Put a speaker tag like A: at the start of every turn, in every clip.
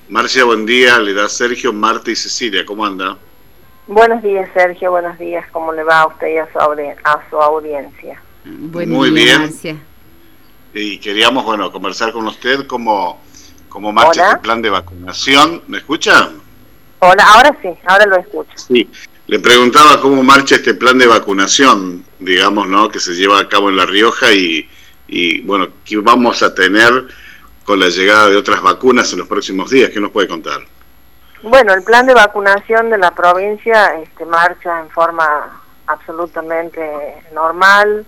A: Marcia, buen día. Le da Sergio, Marta y Cecilia. ¿Cómo anda?
B: Buenos días, Sergio. Buenos días. ¿Cómo le va a usted y a su audiencia?
C: Buen
A: Muy
C: día,
A: bien.
C: Marcia.
A: Y queríamos, conversar con usted cómo marcha
B: Hola.
A: este plan de vacunación. ¿Me escucha?
B: Hola, ahora sí, ahora lo escucho.
A: Sí. Le preguntaba cómo marcha este plan de vacunación, digamos, ¿no? Que se lleva a cabo en La Rioja y bueno, ¿qué vamos a tener con la llegada de otras vacunas en los próximos días? ¿Qué nos puede contar?
B: Bueno, el plan de vacunación de la provincia marcha en forma absolutamente normal.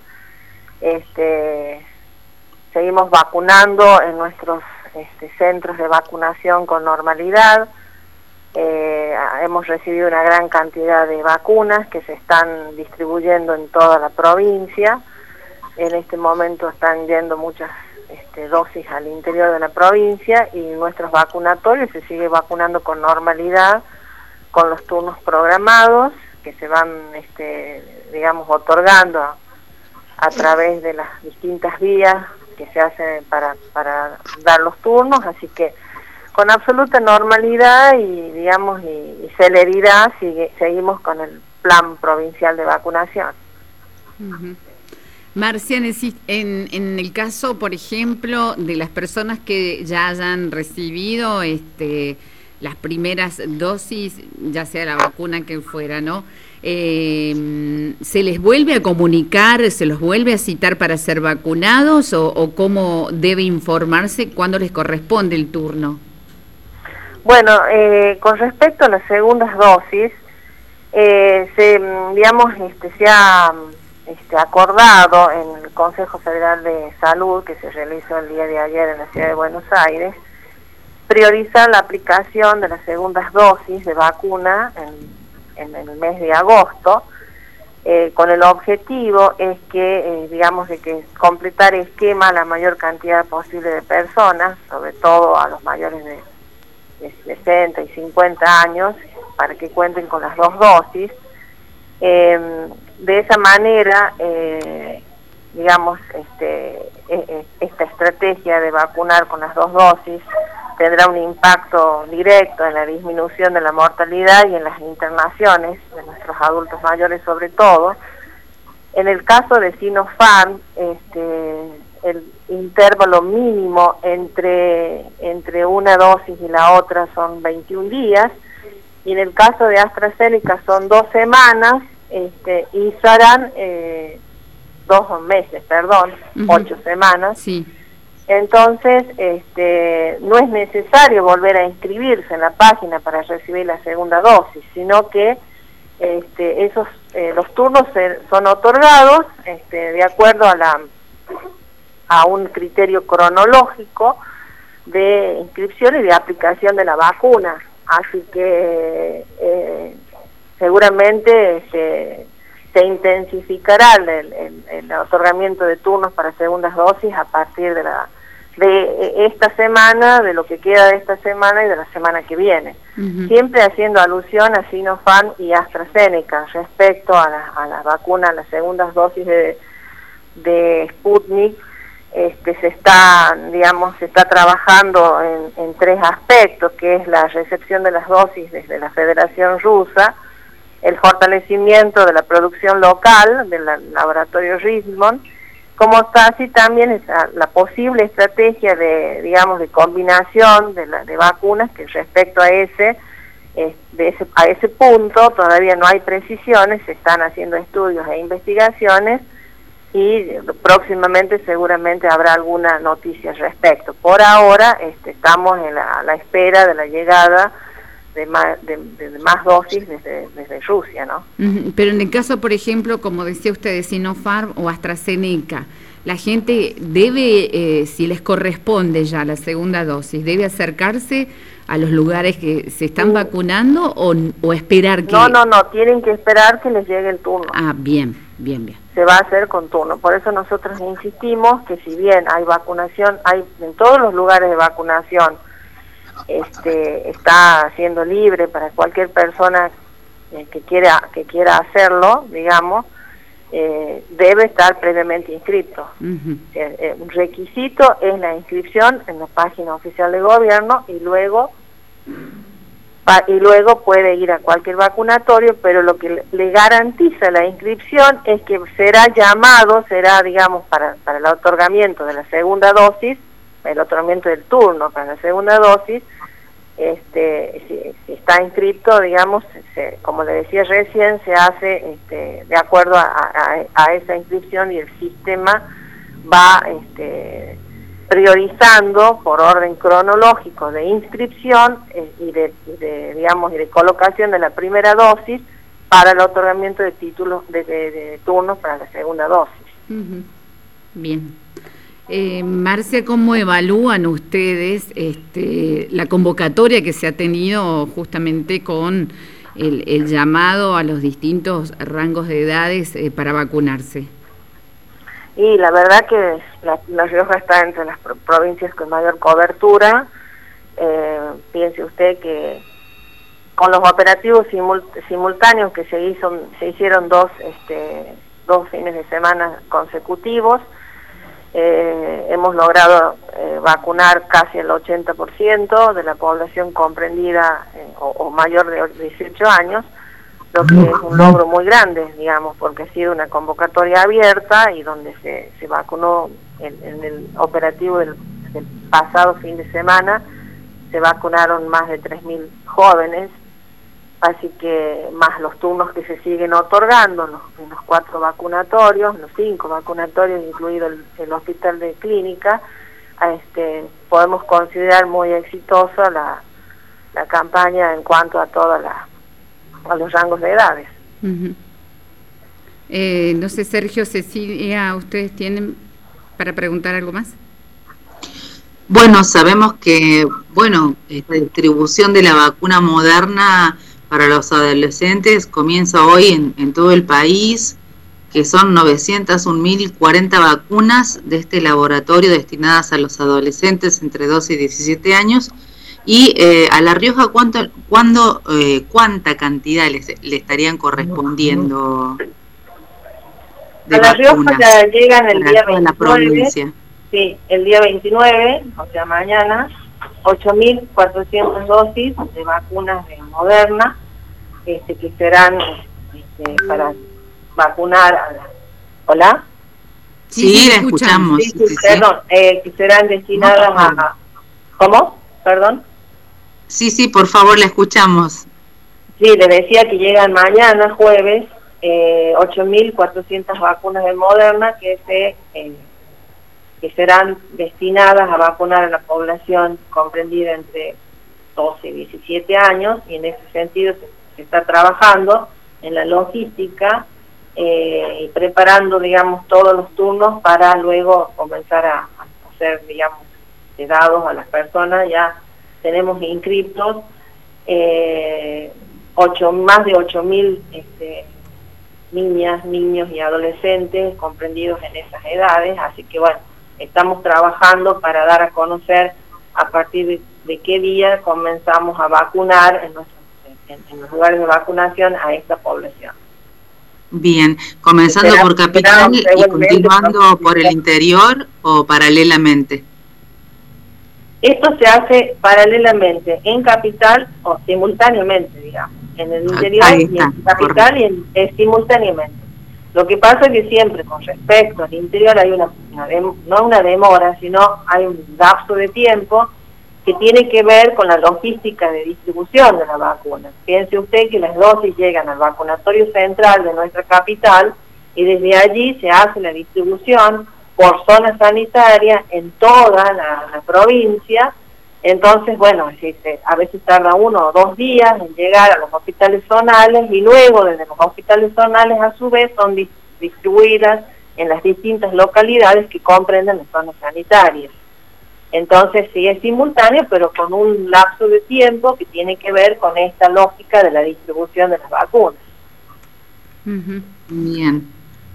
B: Seguimos vacunando en nuestros centros de vacunación con normalidad. Hemos recibido una gran cantidad de vacunas que se están distribuyendo en toda la provincia. En este momento están yendo muchas dosis al interior de la provincia y nuestros vacunatorios se sigue vacunando con normalidad, con los turnos programados que se van, digamos, otorgando a través de las distintas vías que se hacen para dar los turnos, así que con absoluta normalidad y, digamos, y celeridad seguimos con el plan provincial de vacunación.
C: Uh-huh. Marcia, en el caso, por ejemplo, de las personas que ya hayan recibido las primeras dosis, ya sea la vacuna que fuera, ¿no? ¿Se les vuelve a comunicar, se los vuelve a citar para ser vacunados o cómo debe informarse cuándo les corresponde el turno?
B: Bueno, con respecto a las segundas dosis, se ha acordado en el Consejo Federal de Salud, que se realizó el día de ayer en la ciudad de Buenos Aires, priorizar la aplicación de las segundas dosis de vacuna en el mes de agosto, con el objetivo es que, de que completar esquema a la mayor cantidad posible de personas, sobre todo a los mayores de 60 y 50 años, para que cuenten con las dos dosis. De esa manera, esta estrategia de vacunar con las dos dosis tendrá un impacto directo en la disminución de la mortalidad y en las internaciones de nuestros adultos mayores sobre todo. En el caso de Sinopharm, el intervalo mínimo entre una dosis y la otra son 21 días, y en el caso de AstraZeneca son 2 semanas, y serán 2 meses, 8 semanas. Sí. Entonces, no es necesario volver a inscribirse en la página para recibir la segunda dosis, sino que los turnos son otorgados de acuerdo a un criterio cronológico de inscripción y de aplicación de la vacuna. Así que seguramente se intensificará el otorgamiento de turnos para segundas dosis a partir de esta semana, de lo que queda de esta semana y de la semana que viene. Uh-huh. Siempre haciendo alusión a Sinopharm y AstraZeneca respecto a la vacuna, a las segundas dosis de Sputnik. Se está trabajando en 3 aspectos, que es la recepción de las dosis desde la Federación Rusa, el fortalecimiento de la producción local del laboratorio Rismon, como está así también la posible estrategia de combinación de vacunas, que respecto a ese punto todavía no hay precisiones, se están haciendo estudios e investigaciones y próximamente seguramente habrá alguna noticia al respecto. Por ahora estamos a la espera de la llegada de más dosis desde Rusia, ¿no?
C: Pero en el caso, por ejemplo, como decía usted, de Sinopharm o AstraZeneca, la gente debe, si les corresponde ya la segunda dosis, ¿debe acercarse a los lugares que se están vacunando o esperar que...?
B: No, tienen que esperar que les llegue el turno.
C: Ah, bien.
B: Se va a hacer con turno. Por eso nosotros insistimos que si bien hay vacunación, hay en todos los lugares de vacunación, está siendo libre para cualquier persona que quiera hacerlo, digamos, debe estar previamente inscrito. Uh-huh. Un requisito es la inscripción en la página oficial de gobierno y luego y luego puede ir a cualquier vacunatorio, pero lo que le garantiza la inscripción es que será llamado, será, digamos, para el otorgamiento de la segunda dosis, el otorgamiento del turno para la segunda dosis, si está inscrito, digamos, como le decía recién, se hace de acuerdo a esa inscripción, y el sistema va priorizando por orden cronológico de inscripción y de colocación de la primera dosis para el otorgamiento de títulos de turnos para la segunda dosis.
C: Uh-huh. Bien. Marcia, ¿cómo evalúan ustedes la convocatoria que se ha tenido justamente con el llamado a los distintos rangos de edades para vacunarse?
B: Y la verdad que La Rioja está entre las provincias con mayor cobertura. Piense usted que con los operativos simultáneos que se hicieron dos fines de semana consecutivos, hemos logrado vacunar casi el 80% de la población comprendida o mayor de 18 años, lo que es un logro muy grande, digamos, porque ha sido una convocatoria abierta y donde se vacunó en el operativo del pasado fin de semana, se vacunaron más de 3.000 jóvenes, así que más los turnos que se siguen otorgando en los 4 vacunatorios, los 5 vacunatorios, incluido el hospital de clínica, podemos considerar muy exitosa la campaña en cuanto a a los rangos de edades.
C: Uh-huh. No sé, Sergio, Cecilia, ¿ustedes tienen para preguntar algo más?
D: Bueno, sabemos que, esta distribución de la vacuna Moderna para los adolescentes comienza hoy en todo el país, que son 901.040 vacunas de este laboratorio destinadas a los adolescentes entre 12 y 17 años. Y a La Rioja, ¿cuánta cantidad le estarían correspondiendo de
B: a La Rioja
D: vacunas?
B: Ya llegan el día 29,
D: la provincia.
B: Sí, el día 29, o sea mañana, 8.400 dosis de vacunas de Moderna, que serán para vacunar a la... ¿Hola?
D: Sí, la escuchamos.
B: Sí, perdón, que serán destinadas a... ¿Cómo? Perdón.
D: Sí, por favor, la escuchamos.
B: Sí, le decía que llegan mañana, jueves, 8.400 vacunas de Moderna que serán destinadas a vacunar a la población comprendida entre 12 y 17 años, y en ese sentido se está trabajando en la logística y preparando, digamos, todos los turnos para luego comenzar a hacer, digamos, dados a las personas. Ya tenemos inscriptos más de 8.000 niñas, niños y adolescentes comprendidos en esas edades, así que estamos trabajando para dar a conocer a partir de qué día comenzamos a vacunar en los lugares de vacunación a esta población.
D: Bien, comenzando por Capital y continuando por el interior o paralelamente.
B: Esto se hace paralelamente en Capital o simultáneamente, digamos, en el interior y en Capital, y simultáneamente. Lo que pasa es que siempre con respecto al interior hay no una demora, sino hay un lapso de tiempo que tiene que ver con la logística de distribución de la vacuna. Piense usted que las dosis llegan al vacunatorio central de nuestra capital y desde allí se hace la distribución por zona sanitaria en toda la provincia. Entonces, a veces tarda 1 o 2 días en llegar a los hospitales zonales, y luego desde los hospitales zonales a su vez son distribuidas en las distintas localidades que comprenden las zonas sanitarias. Entonces sí es simultáneo, pero con un lapso de tiempo que tiene que ver con esta lógica de la distribución de las vacunas.
C: Uh-huh.
D: Bien.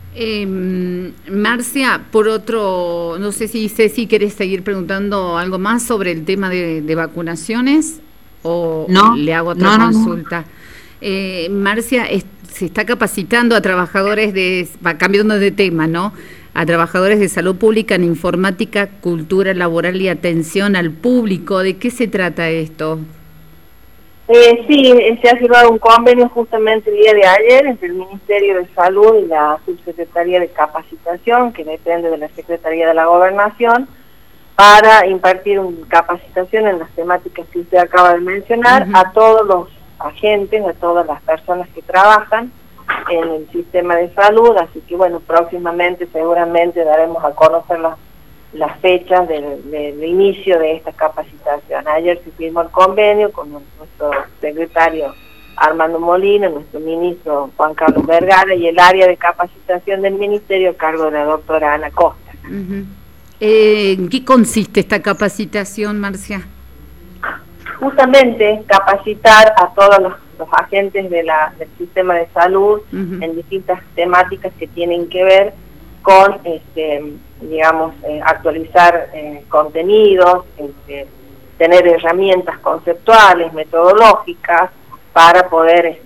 C: Marcia, por otro, no sé si Ceci querés seguir preguntando algo más sobre el tema de vacunaciones o le hago otra consulta. Marcia, se está capacitando a trabajadores cambiando de tema, ¿no? A trabajadores de salud pública en informática, cultura laboral y atención al público. ¿De qué se trata esto?
B: Sí, se ha firmado un convenio justamente el día de ayer entre el Ministerio de Salud y la Subsecretaría de Capacitación, que depende de la Secretaría de la Gobernación, para impartir una capacitación en las temáticas que usted acaba de mencionar a todos los agentes, a todas las personas que trabajan en el sistema de salud. Así que bueno, próximamente seguramente daremos a conocer las fechas del inicio de esta capacitación. Ayer se firmó el convenio con nuestro secretario Armando Molina, nuestro ministro Juan Carlos Vergara y el área de capacitación del ministerio a cargo de la doctora Ana Costa.
C: ¿En qué consiste esta capacitación, Marcia?
B: Justamente capacitar a todos los agentes del sistema de salud en distintas temáticas que tienen que ver con, digamos, actualizar contenidos, tener herramientas conceptuales, metodológicas, para poder,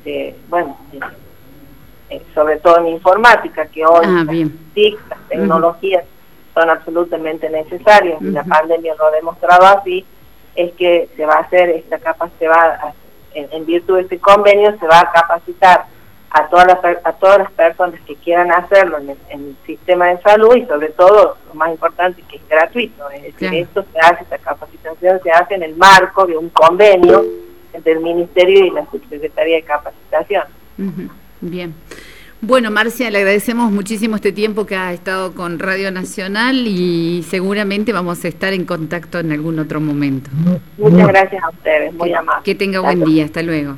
B: sobre todo en informática, que hoy las TIC, las tecnologías son absolutamente necesarias, y la pandemia lo ha demostrado así, es que se va a hacer en virtud de este convenio, se va a capacitar a todas las personas que quieran hacerlo en el sistema de salud, y sobre todo, lo más importante, que es gratuito. Es decir, esta capacitación se hace en el marco de un convenio entre el Ministerio y la Subsecretaría de Capacitación.
C: Bien. Bueno, Marcia, le agradecemos muchísimo este tiempo que ha estado con Radio Nacional y seguramente vamos a estar en contacto en algún otro momento.
B: Muchas gracias a ustedes, muy amables.
C: Que tenga buen día, hasta luego.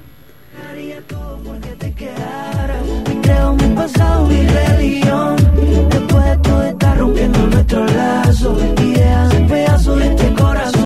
E: Creo mi pasado, mi religión. Después de todo está rompiendo nuestros lazos, ideas en pedazos de este corazón.